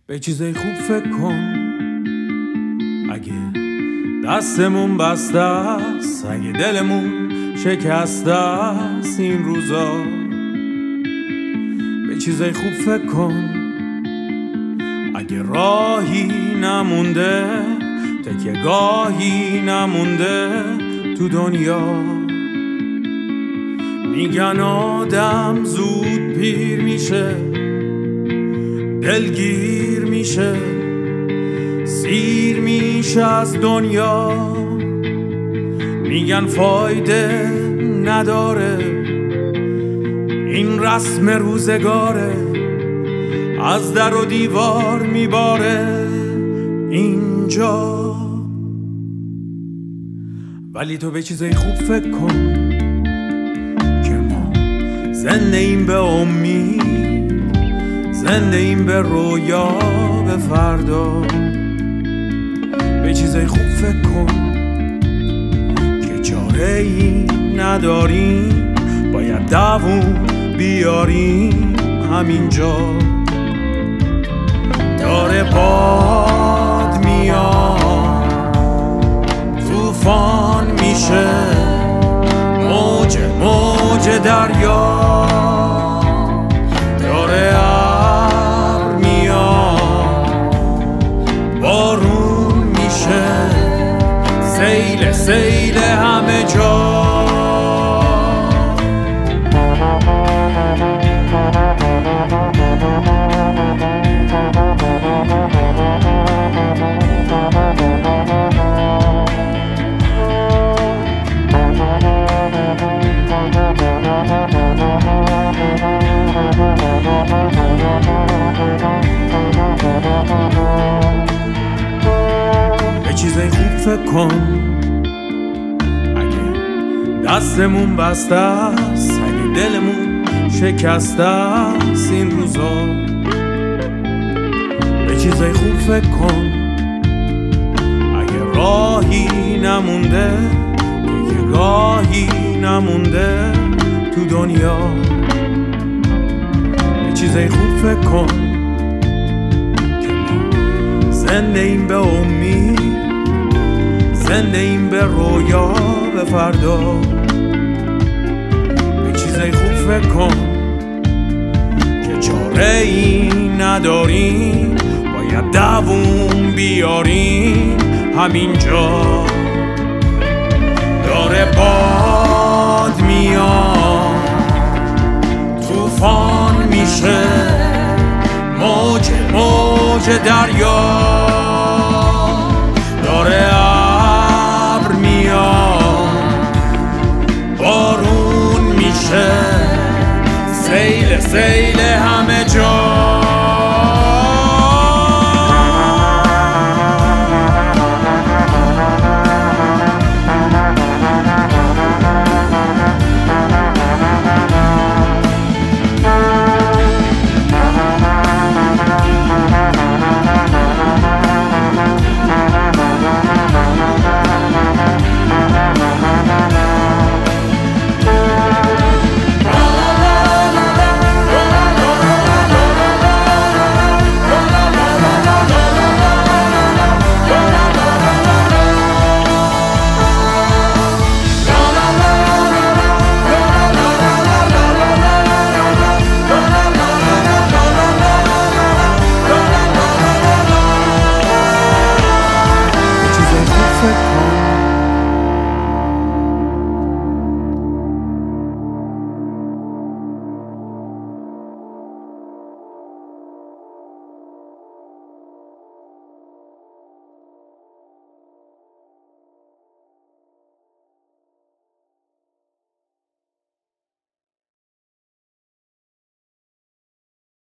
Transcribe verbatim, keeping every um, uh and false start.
به چیزای خوب فکر کن. اگه دستمون بسته است، اگه دلمون شکسته است این روزا، به چیزای خوب فکر کن. اگه راهی نمونده، تکیه گاهی نمونده تو دنیا، میگن آدم زود پیر میشه، دلگیر میشه، سیر میشه از دنیا، میگن فایده نداره، این رسم روزگاره، از در و دیوار میباره اینجا. ولی تو به چیزای خوب فکر کن که ما زنده ایم به امید، زنده ایم به رویا، به فردا. به چیزای خوب فکر کن که چاره ای نداریم، باید دووم بیاریم همینجا. داره باد میاد، طوفان میشه، موج موج دریا، داره ابر میاد، بارون میشه، سیل سیل همه جا. به چیزای خوب فکر کن. اگه دستمون بسته است، اگه دلمون شکسته است این روزا، به چیزای خوب فکر کن. اگه راهی نمونده، که گاهی نمونده تو دنیا، به چیزای خوب فکر کن که ما زنده ایم به امید، زنده ایم به رویا، به فردا. به چیزای خوب فکر کن که چاره ای نداریم، باید دووم بیاریم همینجا. داره باد میاد، طوفان میشه، موج موج دریا، داره ابر میاد، بارون میشه، سیل سیل همه